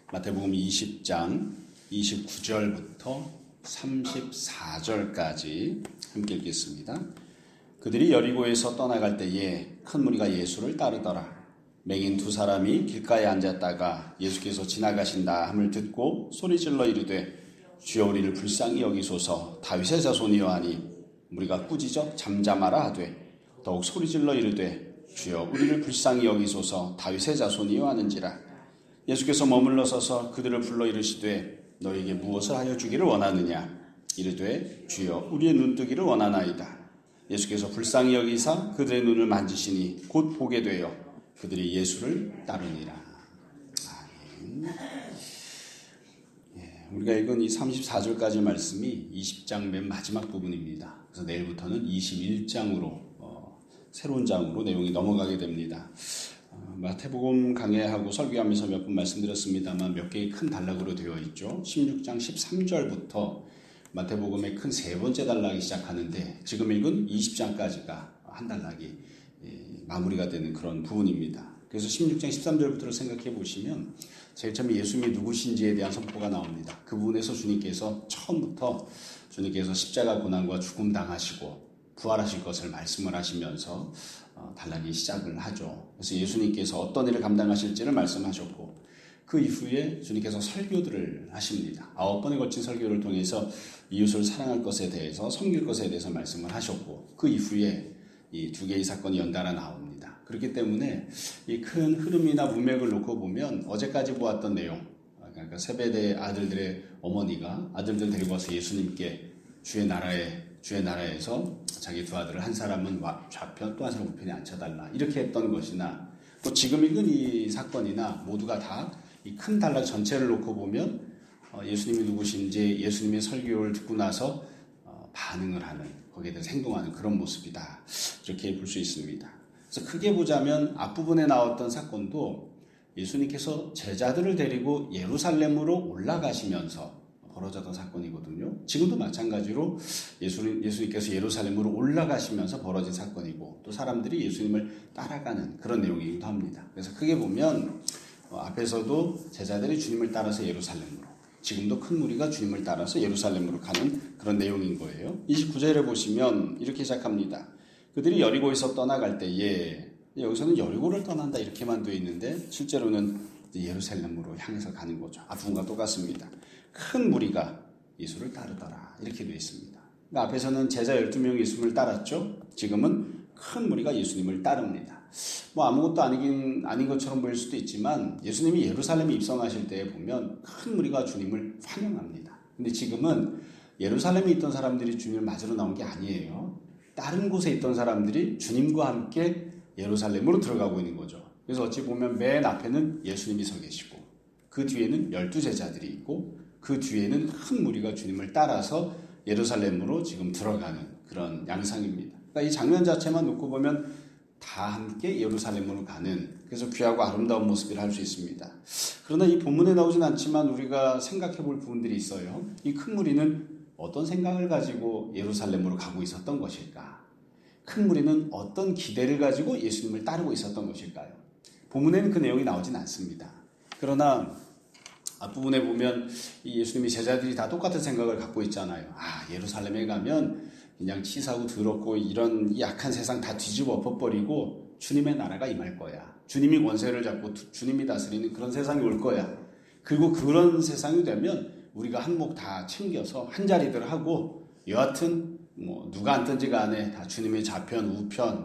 마태복음 20장 29절부터 34절까지 함께 읽겠습니다. 그들이 여리고에서 떠나갈 때에 큰 무리가 예수를 따르더라. 맹인 두 사람이 길가에 앉았다가 예수께서 지나가신다 함을 듣고 소리질러 이르되 주여 우리를 불쌍히 여기소서. 다윗의 자손이여 하니 무리가 꾸짖어 잠잠하라 하되 더욱 소리질러 이르되 주여 우리를 불쌍히 여기소서. 다윗의 자손이여 하는지라. 예수께서 머물러 서서 그들을 불러 이르시되 너에게 무엇을 하여 주기를 원하느냐. 이르되 주여 우리의 눈뜨기를 원하나이다. 예수께서 불쌍히 여기사 그들의 눈을 만지시니 곧 보게 되어 그들이 예수를 따르니라. 아멘. 우리가 읽은 이 34절까지 말씀이 20장 맨 마지막 부분입니다. 그래서 내일부터는 21장으로 새로운 장으로 내용이 넘어가게 됩니다. 마태복음 강해하고 설교하면서 몇 번 말씀드렸습니다만 몇 개의 큰 단락으로 되어 있죠. 16장 13절부터 마태복음의 큰 세 번째 단락이 시작하는데 지금 읽은 20장까지가 한 단락이 마무리가 되는 그런 부분입니다. 그래서 16장 13절부터를 생각해 보시면 제일 처음에 예수님이 누구신지에 대한 선포가 나옵니다. 그 부분에서 주님께서 처음부터 주님께서 십자가 고난과 죽음 당하시고 부활하실 것을 말씀을 하시면서 단락이 시작을 하죠. 그래서 예수님께서 어떤 일을 감당하실지를 말씀하셨고 그 이후에 주님께서 설교들을 하십니다. 9번에 걸친 설교를 통해서 이웃을 사랑할 것에 대해서 섬길 것에 대해서 말씀을 하셨고 그 이후에 이 두 개의 사건이 연달아 나옵니다. 그렇기 때문에 이 큰 흐름이나 문맥을 놓고 보면 어제까지 보았던 내용, 그러니까 세베대 아들들의 어머니가 아들들 데리고 와서 예수님께 주의 나라에서 자기 두 아들을 한 사람은 좌편 또 한 사람은 우편에 앉혀달라 이렇게 했던 것이나 또 지금 읽은 이 사건이나 모두가 다 이 큰 단락 전체를 놓고 보면 예수님이 누구신지 예수님의 설교를 듣고 나서 반응을 하는 거기에 대해서 행동하는 그런 모습이다 이렇게 볼 수 있습니다. 그래서 크게 보자면 앞부분에 나왔던 사건도 예수님께서 제자들을 데리고 예루살렘으로 올라가시면서 벌어졌던 사건이거든요. 지금도 마찬가지로 예수님께서 예루살렘으로 올라가시면서 벌어진 사건이고 또 사람들이 예수님을 따라가는 그런 내용이기도 합니다. 그래서 크게 보면 앞에서도 제자들이 주님을 따라서 예루살렘으로 지금도 큰 무리가 주님을 따라서 예루살렘으로 가는 그런 내용인 거예요. 29절에 보시면 이렇게 시작합니다. 그들이 여리고에서 떠나갈 때에 여기서는 여리고를 떠난다 이렇게만 되어 있는데 실제로는 예루살렘으로 향해서 가는 거죠. 앞부분과 똑같습니다. 큰 무리가 예수를 따르더라 이렇게 되어 있습니다. 그러니까 앞에서는 제자 12명이 예수님을 따랐죠. 지금은 큰 무리가 예수님을 따릅니다. 아무것도 아닌 것처럼 보일 수도 있지만 예수님이 예루살렘에 입성하실 때 보면 큰 무리가 주님을 환영합니다. 근데 지금은 예루살렘에 있던 사람들이 주님을 맞으러 나온 게 아니에요. 다른 곳에 있던 사람들이 주님과 함께 예루살렘으로 들어가고 있는 거죠. 그래서 어찌 보면 맨 앞에는 예수님이 서 계시고 그 뒤에는 12제자들이 있고 그 뒤에는 큰 무리가 주님을 따라서 예루살렘으로 지금 들어가는 그런 양상입니다. 그러니까 이 장면 자체만 놓고 보면 다 함께 예루살렘으로 가는 그래서 귀하고 아름다운 모습이라 할 수 있습니다. 그러나 이 본문에 나오진 않지만 우리가 생각해 볼 부분들이 있어요. 이 큰 무리는 어떤 생각을 가지고 예루살렘으로 가고 있었던 것일까? 큰 무리는 어떤 기대를 가지고 예수님을 따르고 있었던 것일까요? 본문에는 그 내용이 나오진 않습니다. 그러나 앞부분에 보면 이 예수님이 제자들이 다 똑같은 생각을 갖고 있잖아요. 예루살렘에 가면 그냥 치사하고 더럽고 이런 약한 세상 다 뒤집어 엎어버리고 주님의 나라가 임할 거야. 주님이 권세를 잡고 주님이 다스리는 그런 세상이 올 거야. 그리고 그런 세상이 되면 우리가 한몫 다 챙겨서 한자리들 하고 여하튼 누가 앉든지 간에 다 주님의 좌편, 우편,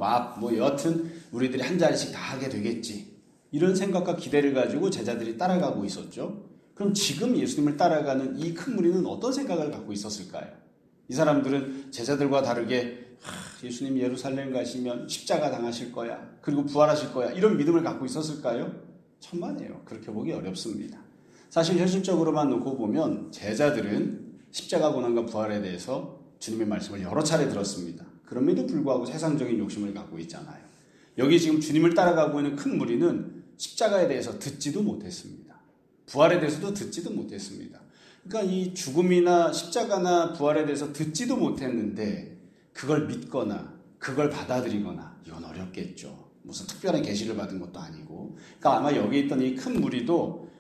여하튼 우리들이 한 자리씩 다 하게 되겠지. 이런 생각과 기대를 가지고 제자들이 따라가고 있었죠. 그럼 지금 예수님을 따라가는 이 큰 무리는 어떤 생각을 갖고 있었을까요? 이 사람들은 제자들과 다르게 예수님 예루살렘 가시면 십자가 당하실 거야. 그리고 부활하실 거야. 이런 믿음을 갖고 있었을까요? 천만에요. 그렇게 보기 어렵습니다. 사실 현실적으로만 놓고 보면 제자들은 십자가 고난과 부활에 대해서 주님의 말씀을 여러 차례 들었습니다. 그럼에도 불구하고 세상적인 욕심을 갖고 있잖아요. 여기 지금 주님을 따라가고 있는 큰 무리는 십자가에 대해서 듣지도 못했습니다. 부활에 대해서도 듣지도 못했습니다. 그러니까 이 죽음이나 십자가나 부활에 대해서 듣지도 못했는데 그걸 믿거나 그걸 받아들이거나 이건 어렵겠죠. 무슨 특별한 계시를 받은 것도 아니고. 그러니까 아마 여기 있던 이 큰 무리도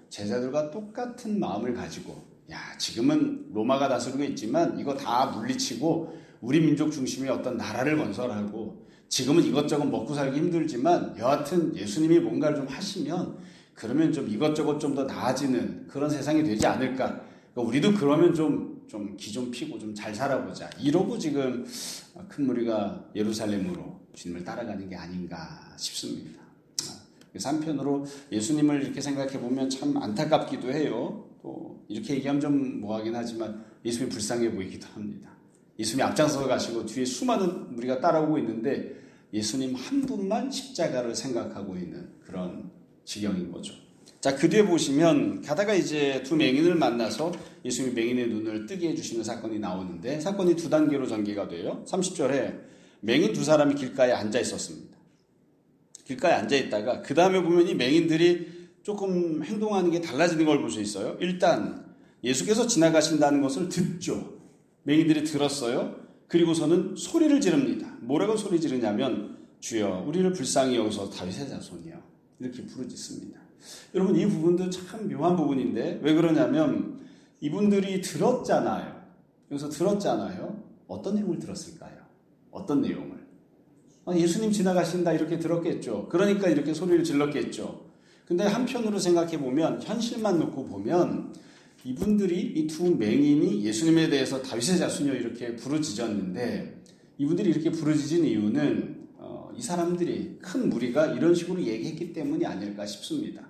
제자들과 똑같은 마음을 가지고 지금은 로마가 다스리고 있지만 이거 다 물리치고 우리 민족 중심의 어떤 나라를 건설하고 지금은 이것저것 먹고 살기 힘들지만 여하튼 예수님이 뭔가를 좀 하시면 그러면 좀 이것저것 좀 더 나아지는 그런 세상이 되지 않을까. 그러니까 우리도 그러면 좀 기 좀 피고 좀 잘 살아보자. 이러고 지금 큰 무리가 예루살렘으로 주님을 따라가는 게 아닌가 싶습니다. 그래서 한편으로 예수님을 이렇게 생각해 보면 참 안타깝기도 해요. 또 이렇게 얘기하면 좀 뭐하긴 하지만 예수님이 불쌍해 보이기도 합니다. 예수님이 앞장서서 가시고 뒤에 수많은 무리가 따라오고 있는데 예수님 한 분만 십자가를 생각하고 있는 그런 지경인 거죠. 자, 그 뒤에 보시면 가다가 이제 두 맹인을 만나서 예수님이 맹인의 눈을 뜨게 해주시는 사건이 나오는데 사건이 두 단계로 전개가 돼요. 30절에 맹인 두 사람이 길가에 앉아 있었습니다. 길가에 앉아 있다가 그 다음에 보면 이 맹인들이 조금 행동하는 게 달라지는 걸 볼 수 있어요. 일단 예수께서 지나가신다는 것을 듣죠. 맹인들이 들었어요. 그리고서는 소리를 지릅니다. 뭐라고 소리 지르냐면 주여 우리를 불쌍히 여기서 다윗의 자손이여 이렇게 부르짖습니다. 여러분 이 부분도 참 묘한 부분인데 왜 그러냐면 이분들이 들었잖아요. 여기서 들었잖아요. 어떤 내용을 들었을까요? 어떤 내용을? 예수님 지나가신다 이렇게 들었겠죠. 그러니까 이렇게 소리를 질렀겠죠. 근데 한편으로 생각해 보면 현실만 놓고 보면 이분들이 이 두 맹인이 예수님에 대해서 다윗의 자손이여 이렇게 부르짖었는데 이분들이 이렇게 부르짖은 이유는 이 사람들이 큰 무리가 이런 식으로 얘기했기 때문이 아닐까 싶습니다.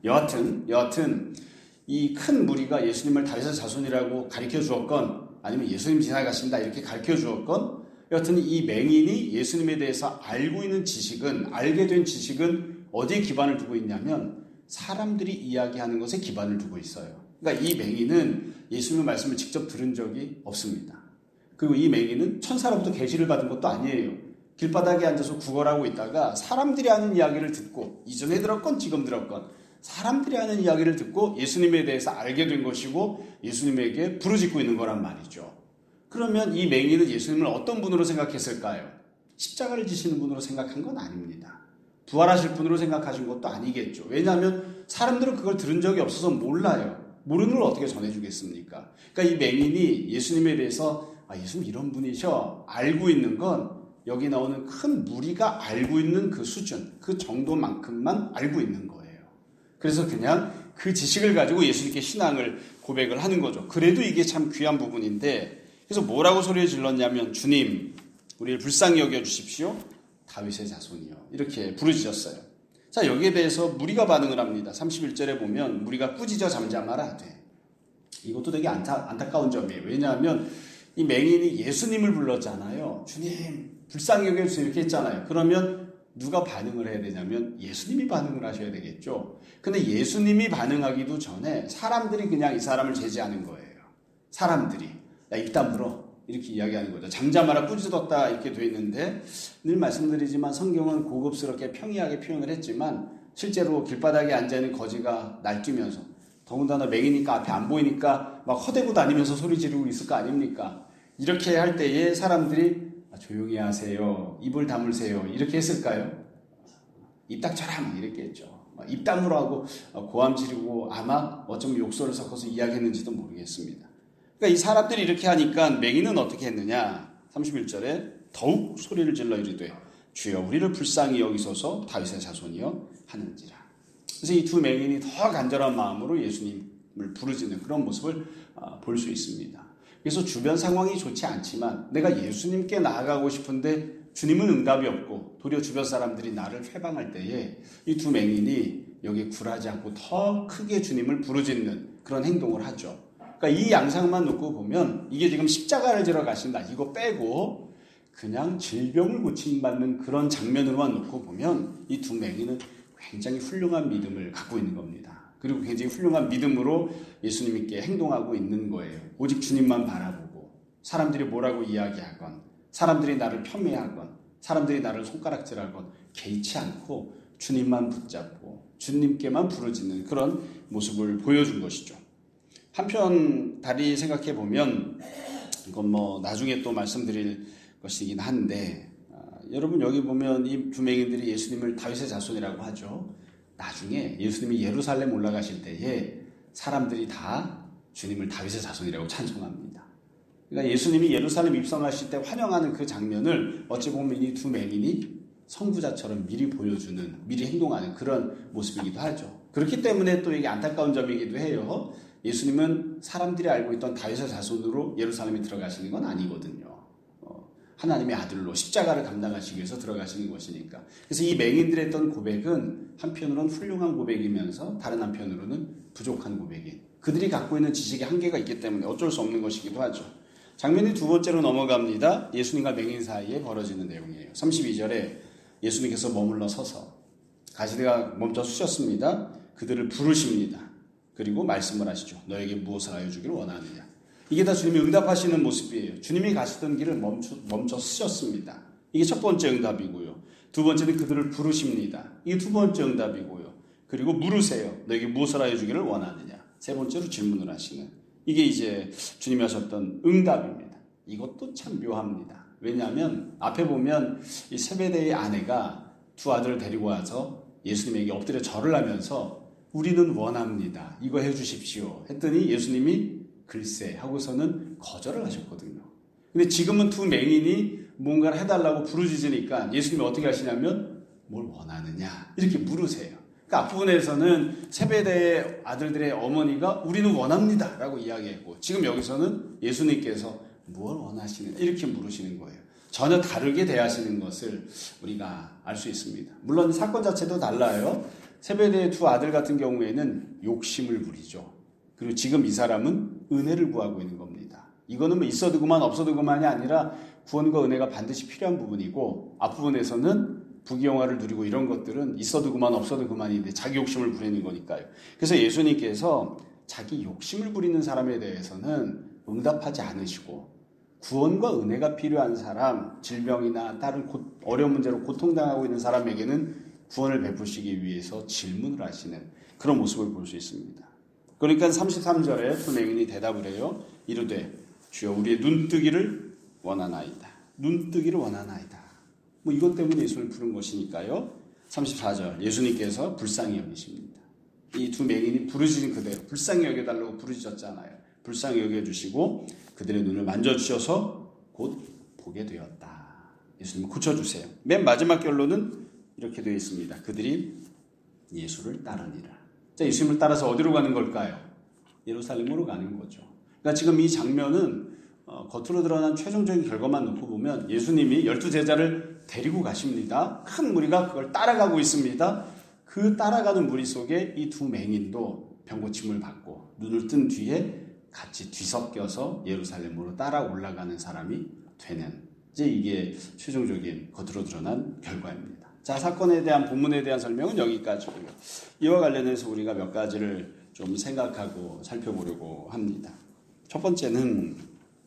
여하튼 이 큰 무리가 예수님을 다윗의 자손이라고 가르쳐 주었건 아니면 예수님 지나가신다 이렇게 가르쳐 주었건 여하튼 이 맹인이 예수님에 대해서 알게 된 지식은 어디에 기반을 두고 있냐면 사람들이 이야기하는 것에 기반을 두고 있어요. 그러니까 이 맹인은 예수님의 말씀을 직접 들은 적이 없습니다. 그리고 이 맹인은 천사로부터 계시를 받은 것도 아니에요. 길바닥에 앉아서 구걸하고 있다가 사람들이 하는 이야기를 듣고 이전에 들었건 지금 들었건 사람들이 하는 이야기를 듣고 예수님에 대해서 알게 된 것이고 예수님에게 부르짖고 있는 거란 말이죠. 그러면 이 맹인은 예수님을 어떤 분으로 생각했을까요? 십자가를 지시는 분으로 생각한 건 아닙니다. 부활하실 분으로 생각하신 것도 아니겠죠. 왜냐하면 사람들은 그걸 들은 적이 없어서 몰라요. 모르는 걸 어떻게 전해주겠습니까? 그러니까 이 맹인이 예수님에 대해서 예수님 이런 분이셔 알고 있는 건 여기 나오는 큰 무리가 알고 있는 그 수준, 그 정도만큼만 알고 있는 거예요. 그래서 그냥 그 지식을 가지고 예수님께 신앙을 고백을 하는 거죠. 그래도 이게 참 귀한 부분인데 그래서 뭐라고 소리를 질렀냐면 주님 우리를 불쌍히 여겨주십시오. 다윗의 자손이요. 이렇게 부르짖었어요. 자, 여기에 대해서 무리가 반응을 합니다. 31절에 보면 무리가 꾸짖어 잠잠하라 돼. 이것도 되게 안타까운 점이에요. 왜냐하면 이 맹인이 예수님을 불렀잖아요. 주님 불쌍히 여겨주세요 이렇게 했잖아요. 그러면 누가 반응을 해야 되냐면 예수님이 반응을 하셔야 되겠죠. 근데 예수님이 반응하기도 전에 사람들이 그냥 이 사람을 제지하는 거예요. 사람들이 야 입 다물어 이렇게 이야기하는 거죠. 잠잠하라 꾸짖었다 이렇게 돼 있는데 늘 말씀드리지만 성경은 고급스럽게 평이하게 표현을 했지만 실제로 길바닥에 앉아있는 거지가 날뛰면서 더군다나 맹이니까 앞에 안 보이니까 막 허대고 다니면서 소리 지르고 있을 거 아닙니까? 이렇게 할 때에 사람들이 조용히 하세요. 입을 다물세요. 이렇게 했을까요? 입 닥쳐라 이렇게 했죠. 입 다물어 하고 고함 지르고 아마 어쩌면 욕설을 섞어서 이야기했는지도 모르겠습니다. 그러니까 이 사람들이 이렇게 하니까 맹인은 어떻게 했느냐? 31절에 더욱 소리를 질러 이르되 주여 우리를 불쌍히 여기소서 다윗의 자손이여 하는지라. 그래서 이 두 맹인이 더 간절한 마음으로 예수님을 부르짖는 그런 모습을 볼 수 있습니다. 그래서 주변 상황이 좋지 않지만 내가 예수님께 나아가고 싶은데 주님은 응답이 없고 도리어 주변 사람들이 나를 회방할 때에 이 두 맹인이 여기 굴하지 않고 더 크게 주님을 부르짖는 그런 행동을 하죠. 그러니까 이 양상만 놓고 보면 이게 지금 십자가를 지러 가신다 이거 빼고 그냥 질병을 고침받는 그런 장면으로만 놓고 보면 이 두 맹인은 굉장히 훌륭한 믿음을 갖고 있는 겁니다. 그리고 굉장히 훌륭한 믿음으로 예수님께 행동하고 있는 거예요. 오직 주님만 바라보고 사람들이 뭐라고 이야기하건 사람들이 나를 폄훼하건 사람들이 나를 손가락질하건 개의치 않고 주님만 붙잡고 주님께만 부르짖는 그런 모습을 보여준 것이죠. 한편 다리 생각해 보면 이건 뭐 나중에 또 말씀드릴 것이긴 한데 여러분 여기 보면 이 두 맹인들이 예수님을 다윗의 자손이라고 하죠. 나중에 예수님이 예루살렘 올라가실 때에 사람들이 다 주님을 다윗의 자손이라고 찬송합니다. 그러니까 예수님이 예루살렘 입성하실 때 환영하는 그 장면을 어찌 보면 이 두 맹인이 선구자처럼 미리 보여주는, 미리 행동하는 그런 모습이기도 하죠. 그렇기 때문에 또 이게 안타까운 점이기도 해요. 예수님은 사람들이 알고 있던 다윗의 자손으로 예루살렘에 들어가시는 건 아니거든요. 하나님의 아들로 십자가를 감당하시기 위해서 들어가시는 것이니까. 그래서 이 맹인들의 했던 고백은 한편으로는 훌륭한 고백이면서 다른 한편으로는 부족한 고백이, 그들이 갖고 있는 지식의 한계가 있기 때문에 어쩔 수 없는 것이기도 하죠. 장면이 두 번째로 넘어갑니다. 예수님과 맹인 사이에 벌어지는 내용이에요. 32절에 예수님께서 머물러 서서 가시대가 멈춰 쓰셨습니다. 그들을 부르십니다. 그리고 말씀을 하시죠. 너에게 무엇을 하여 주기를 원하느냐. 이게 다 주님이 응답하시는 모습이에요. 주님이 가시던 길을 멈춰 쓰셨습니다. 이게 첫 번째 응답이고요. 두 번째는 그들을 부르십니다. 이게 두 번째 응답이고요. 그리고 물으세요. 너에게 무엇을 하여 주기를 원하느냐. 세 번째로 질문을 하시는. 이게 이제 주님이 하셨던 응답입니다. 이것도 참 묘합니다. 왜냐하면 앞에 보면 이 세베대의 아내가 두 아들을 데리고 와서 예수님에게 엎드려 절을 하면서 우리는 원합니다. 이거 해주십시오. 했더니 예수님이 글쎄 하고서는 거절을 하셨거든요. 근데 지금은 두 맹인이 뭔가를 해달라고 부르짖으니까 예수님이 어떻게 하시냐면 뭘 원하느냐 이렇게 물으세요. 그러니까 앞부분에서는 세베대의 아들들의 어머니가 우리는 원합니다 라고 이야기했고, 지금 여기서는 예수님께서 뭘 원하시느냐 이렇게 물으시는 거예요. 전혀 다르게 대하시는 것을 우리가 알 수 있습니다. 물론 사건 자체도 달라요. 세베대의 두 아들 같은 경우에는 욕심을 부리죠. 그리고 지금 이 사람은 은혜를 구하고 있는 겁니다. 이거는 뭐 있어도 그만 없어도 그만이 아니라 구원과 은혜가 반드시 필요한 부분이고, 앞부분에서는 부귀영화를 누리고 이런 것들은 있어도 그만 없어도 그만인데 자기 욕심을 부리는 거니까요. 그래서 예수님께서 자기 욕심을 부리는 사람에 대해서는 응답하지 않으시고, 구원과 은혜가 필요한 사람, 질병이나 다른 어려운 문제로 고통당하고 있는 사람에게는 구원을 베푸시기 위해서 질문을 하시는 그런 모습을 볼 수 있습니다. 그러니까 33절에 두 맹인이 대답을 해요. 이르되 주여 우리의 눈뜨기를 원하나이다. 눈뜨기를 원하나이다. 뭐 이것 때문에 예수를 부른 것이니까요. 34절 예수님께서 불쌍히 여기십니다. 이 두 맹인이 부르짖은 그대로 불쌍히 여겨달라고 부르짖었잖아요. 불쌍히 여겨주시고 그들의 눈을 만져주셔서 곧 보게 되었다. 예수님은 고쳐주세요. 맨 마지막 결론은 이렇게 되어 있습니다. 그들이 예수를 따르니라. 자, 예수님을 따라서 어디로 가는 걸까요? 예루살렘으로 가는 거죠. 그러니까 지금 이 장면은 겉으로 드러난 최종적인 결과만 놓고 보면 예수님이 12제자를 데리고 가십니다. 큰 무리가 그걸 따라가고 있습니다. 그 따라가는 무리 속에 이 두 맹인도 병고침을 받고 눈을 뜬 뒤에 같이 뒤섞여서 예루살렘으로 따라 올라가는 사람이 되는, 이제 이게 최종적인 겉으로 드러난 결과입니다. 자, 사건에 대한 본문에 대한 설명은 여기까지고요. 이와 관련해서 우리가 몇 가지를 좀 생각하고 살펴보려고 합니다. 첫 번째는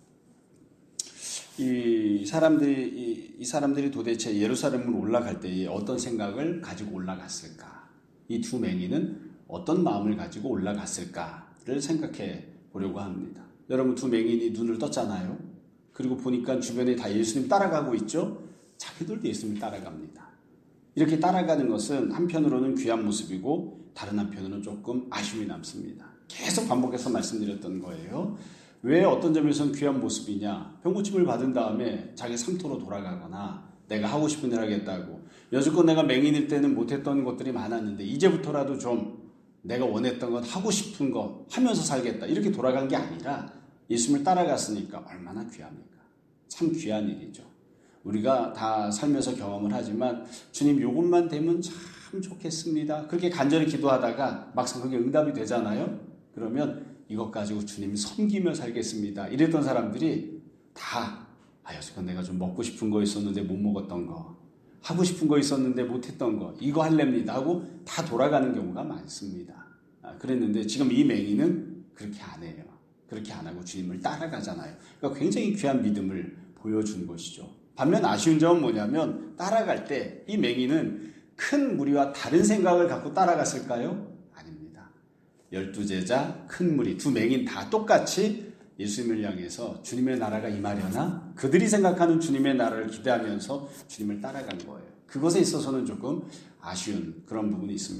이 사람들이 도대체 예루살렘으로 올라갈 때에 어떤 생각을 가지고 올라갔을까? 이 두 맹인은 어떤 마음을 가지고 올라갔을까를 생각해 보려고 합니다. 여러분, 두 맹인이 눈을 떴잖아요. 그리고 보니까 주변에 다 예수님 따라가고 있죠. 자기들도 예수님 따라갑니다. 이렇게 따라가는 것은 한편으로는 귀한 모습이고 다른 한편으로는 조금 아쉬움이 남습니다. 계속 반복해서 말씀드렸던 거예요. 왜 어떤 점에서는 귀한 모습이냐? 병고침을 받은 다음에 자기 상토로 돌아가거나 내가 하고 싶은 일 하겠다고, 여지껏 내가 맹인일 때는 못했던 것들이 많았는데 이제부터라도 좀 내가 원했던 것, 하고 싶은 거 하면서 살겠다, 이렇게 돌아간 게 아니라 예수님을 따라갔으니까 얼마나 귀합니까? 참 귀한 일이죠. 우리가 다 살면서 경험을 하지만 주님 요것만 되면 참 좋겠습니다, 그렇게 간절히 기도하다가 막상 그게 응답이 되잖아요. 그러면 이것 가지고 주님 섬기며 살겠습니다, 이랬던 사람들이 다 여지껏 내가 좀 먹고 싶은 거 있었는데 못 먹었던 거, 하고 싶은 거 있었는데 못했던 거, 이거 할랍니다 하고 다 돌아가는 경우가 많습니다. 그랬는데 지금 이 맹인은 그렇게 안 해요. 그렇게 안 하고 주님을 따라가잖아요. 그러니까 굉장히 귀한 믿음을 보여준 것이죠. 반면 아쉬운 점은 뭐냐면 따라갈 때 이 맹인은 큰 무리와 다른 생각을 갖고 따라갔을까요? 아닙니다. 12제자, 큰 무리, 두 맹인 다 똑같이 예수님을 향해서 주님의 나라가 임하려나 그들이 생각하는 주님의 나라를 기대하면서 주님을 따라간 거예요. 그것에 있어서는 조금 아쉬운 그런 부분이 있습니다.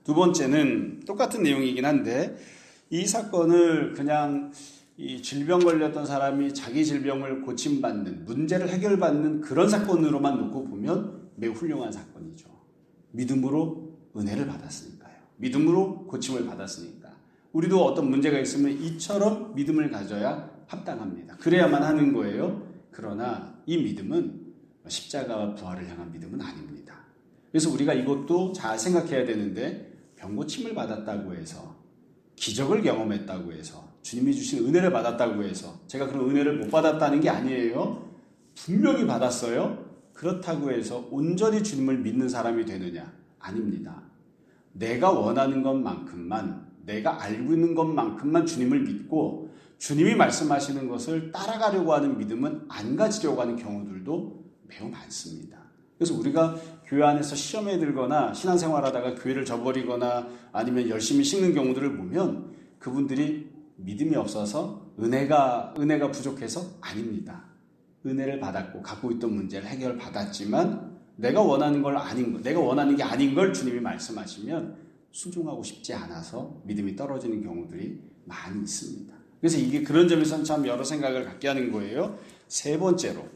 두 번째는 똑같은 내용이긴 한데 이 사건을 그냥 이 질병 걸렸던 사람이 자기 질병을 고침받는, 문제를 해결받는 그런 사건으로만 놓고 보면 매우 훌륭한 사건이죠. 믿음으로 은혜를 받았으니까요. 믿음으로 고침을 받았으니까. 우리도 어떤 문제가 있으면 이처럼 믿음을 가져야 합당합니다. 그래야만 하는 거예요. 그러나 이 믿음은 십자가와 부활을 향한 믿음은 아닙니다. 그래서 우리가 이것도 잘 생각해야 되는데 병고침을 받았다고 해서, 기적을 경험했다고 해서, 주님이 주신 은혜를 받았다고 해서 제가 그런 은혜를 못 받았다는 게 아니에요. 분명히 받았어요. 그렇다고 해서 온전히 주님을 믿는 사람이 되느냐? 아닙니다. 내가 원하는 것만큼만, 내가 알고 있는 것만큼만 주님을 믿고 주님이 말씀하시는 것을 따라가려고 하는 믿음은 안 가지려고 하는 경우들도 매우 많습니다. 그래서 우리가 교회 안에서 시험에 들거나 신앙생활하다가 교회를 저버리거나 아니면 열심히 식는 경우들을 보면 그분들이 믿음이 없어서 은혜가 부족해서 아닙니다. 은혜를 받았고 갖고 있던 문제를 해결받았지만 내가 원하는 걸 아닌 거, 내가 원하는 게 아닌 걸 주님이 말씀하시면 순종하고 싶지 않아서 믿음이 떨어지는 경우들이 많이 있습니다. 그래서 이게 그런 점에서는 참 여러 생각을 갖게 하는 거예요. 세 번째로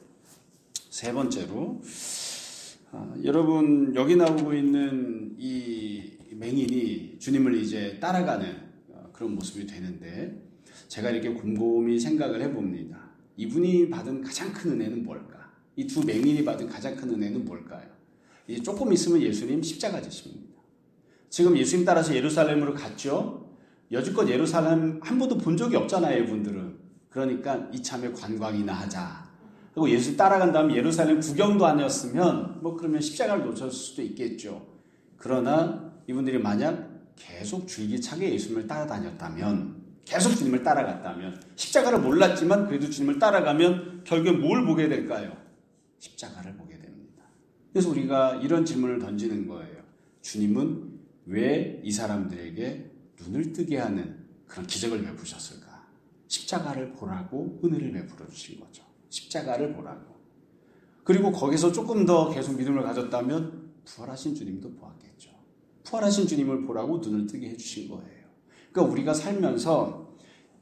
여러분 여기 나오고 있는 이 맹인이 주님을 이제 따라가는 그런 모습이 되는데 제가 이렇게 곰곰이 생각을 해봅니다. 이분이 받은 가장 큰 은혜는 뭘까? 이 두 맹인이 받은 가장 큰 은혜는 뭘까요? 이제 조금 있으면 예수님 십자가 지십니다. 지금 예수님 따라서 예루살렘으로 갔죠. 여지껏 예루살렘 한 번도 본 적이 없잖아요, 이분들은. 그러니까 이참에 관광이나 하자. 그리고 예수 따라간 다음에 예루살렘 구경도 아니었으면 그러면 십자가를 놓쳤을 수도 있겠죠. 그러나 이분들이 만약 계속 줄기차게 예수님을 따라다녔다면, 계속 주님을 따라갔다면, 십자가를 몰랐지만 그래도 주님을 따라가면 결국에 뭘 보게 될까요? 십자가를 보게 됩니다. 그래서 우리가 이런 질문을 던지는 거예요. 주님은 왜 이 사람들에게 눈을 뜨게 하는 그런 기적을 베푸셨을까? 십자가를 보라고 은혜를 베풀어 주신 거죠. 십자가를 보라고. 그리고 거기서 조금 더 계속 믿음을 가졌다면 부활하신 주님도 보았겠죠. 부활하신 주님을 보라고 눈을 뜨게 해주신 거예요. 그러니까 우리가 살면서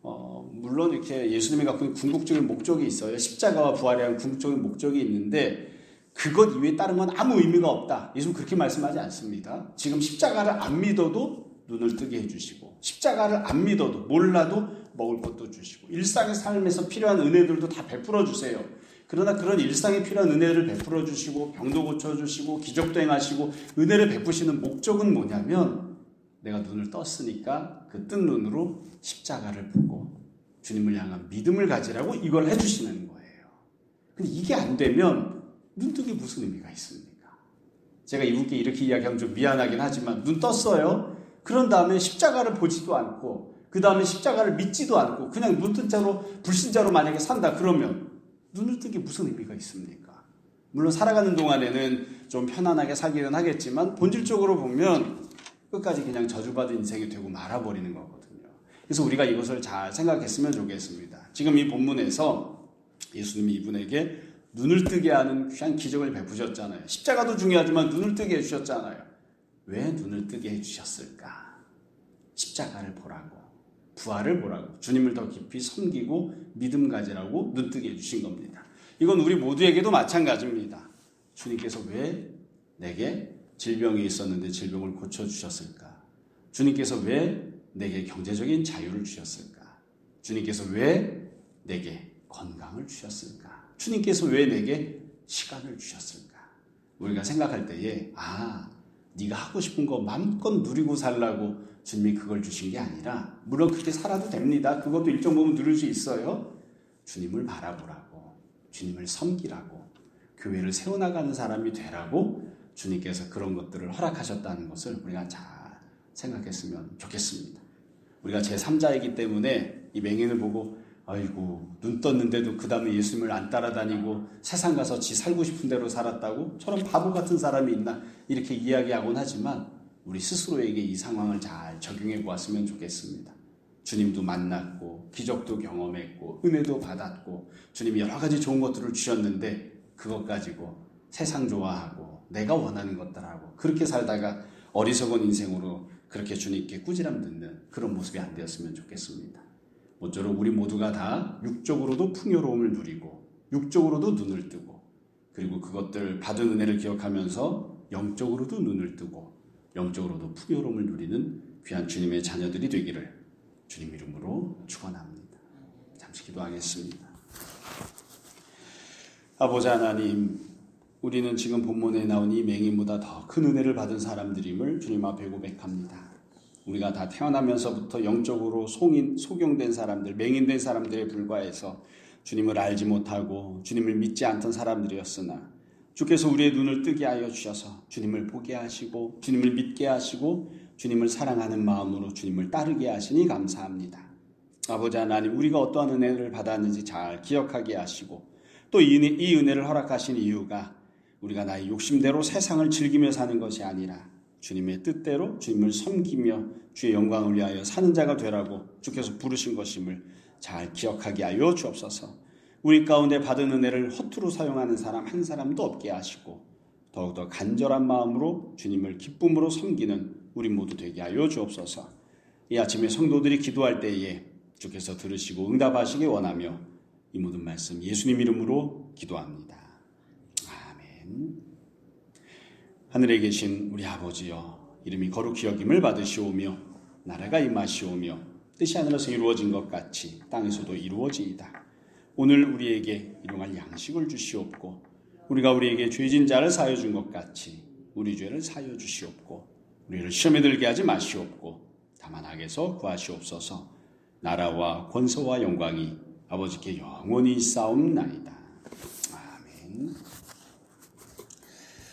물론 이렇게 예수님이 갖고 있는 궁극적인 목적이 있어요. 십자가와 부활에 대한 궁극적인 목적이 있는데 그것 이외에 다른 건 아무 의미가 없다. 예수는 그렇게 말씀하지 않습니다. 지금 십자가를 안 믿어도 눈을 뜨게 해주시고, 십자가를 안 믿어도 몰라도 먹을 것도 주시고, 일상의 삶에서 필요한 은혜들도 다 베풀어 주세요. 그러나 그런 일상에 필요한 은혜를 베풀어 주시고 병도 고쳐주시고 기적도 행하시고 은혜를 베푸시는 목적은 뭐냐면, 내가 눈을 떴으니까 그 뜬 눈으로 십자가를 보고 주님을 향한 믿음을 가지라고 이걸 해주시는 거예요. 근데 이게 안 되면 눈뜨기 무슨 의미가 있습니까? 제가 이분께 이렇게 이야기하면 좀 미안하긴 하지만 눈 떴어요. 그런 다음에 십자가를 보지도 않고 그 다음에 십자가를 믿지도 않고 그냥 눈 뜬 자로 불신자로 만약에 산다 그러면 눈을 뜨기 무슨 의미가 있습니까? 물론 살아가는 동안에는 좀 편안하게 살기는 하겠지만 본질적으로 보면 끝까지 그냥 저주받은 인생이 되고 말아버리는 거거든요. 그래서 우리가 이것을 잘 생각했으면 좋겠습니다. 지금 이 본문에서 예수님이 이분에게 눈을 뜨게 하는 귀한 기적을 베푸셨잖아요. 십자가도 중요하지만 눈을 뜨게 해주셨잖아요. 왜 눈을 뜨게 해주셨을까? 십자가를 보라고, 부활을 보라고, 주님을 더 깊이 섬기고 믿음 가지라고 눈 뜨게 해주신 겁니다. 이건 우리 모두에게도 마찬가지입니다. 주님께서 왜 내게 질병이 있었는데 질병을 고쳐주셨을까? 주님께서 왜 내게 경제적인 자유를 주셨을까? 주님께서 왜 내게 건강을 주셨을까? 주님께서 왜 내게 시간을 주셨을까? 우리가 생각할 때에 네가 하고 싶은 거 마음껏 누리고 살라고 주님이 그걸 주신 게 아니라, 물론 그렇게 살아도 됩니다. 그것도 일정 부분 누릴 수 있어요. 주님을 바라보라고, 주님을 섬기라고, 교회를 세워나가는 사람이 되라고 주님께서 그런 것들을 허락하셨다는 것을 우리가 잘 생각했으면 좋겠습니다. 우리가 제3자이기 때문에 이 맹인을 보고 아이고 눈 떴는데도 그 다음에 예수님을 안 따라다니고 세상 가서 지 살고 싶은 대로 살았다고 저런 바보 같은 사람이 있나 이렇게 이야기하곤 하지만 우리 스스로에게 이 상황을 잘 적용해 보았으면 좋겠습니다. 주님도 만났고 기적도 경험했고 은혜도 받았고 주님이 여러 가지 좋은 것들을 주셨는데 그것 가지고 세상 좋아하고 내가 원하는 것들하고 그렇게 살다가 어리석은 인생으로 그렇게 주님께 꾸지람 듣는 그런 모습이 안 되었으면 좋겠습니다. 모쪼록 우리 모두가 다 육적으로도 풍요로움을 누리고 육적으로도 눈을 뜨고 그리고 그것들 받은 은혜를 기억하면서 영적으로도 눈을 뜨고 영적으로도 풍요로움을 누리는 귀한 주님의 자녀들이 되기를 주님 이름으로 축원합니다. 잠시 기도하겠습니다. 아버지 하나님, 우리는 지금 본문에 나온 이 맹인보다 더 큰 은혜를 받은 사람들임을 주님 앞에 고백합니다. 우리가 다 태어나면서부터 영적으로 소경된 사람들, 맹인된 사람들에 불과해서 주님을 알지 못하고 주님을 믿지 않던 사람들이었으나 주께서 우리의 눈을 뜨게 하여 주셔서 주님을 보게 하시고 주님을 믿게 하시고 주님을 사랑하는 마음으로 주님을 따르게 하시니 감사합니다. 아버지 하나님, 우리가 어떠한 은혜를 받았는지 잘 기억하게 하시고 또 이 은혜를 허락하신 이유가 우리가 나의 욕심대로 세상을 즐기며 사는 것이 아니라 주님의 뜻대로 주님을 섬기며 주의 영광을 위하여 사는 자가 되라고 주께서 부르신 것임을 잘 기억하게 하여 주옵소서. 우리 가운데 받은 은혜를 허투루 사용하는 사람 한 사람도 없게 하시고 더욱더 간절한 마음으로 주님을 기쁨으로 섬기는 우리 모두 되게 하여 주옵소서. 이 아침에 성도들이 기도할 때에 주께서 들으시고 응답하시기 원하며 이 모든 말씀 예수님 이름으로 기도합니다. 아멘. 하늘에 계신 우리 아버지여, 이름이 거룩히 여김을 받으시오며 나라가 임하시오며 뜻이 하늘에서 이루어진 것 같이 땅에서도 이루어지이다. 오늘 우리에게 일용할 양식을 주시옵고 우리가 우리에게 죄진 자를 사하여 준 것 같이 우리 죄를 사하여 주시옵고 우리를 시험에 들게 하지 마시옵고 다만 악에서 구하시옵소서. 나라와 권세와 영광이 아버지께 영원히 있사옵나이다. 아멘.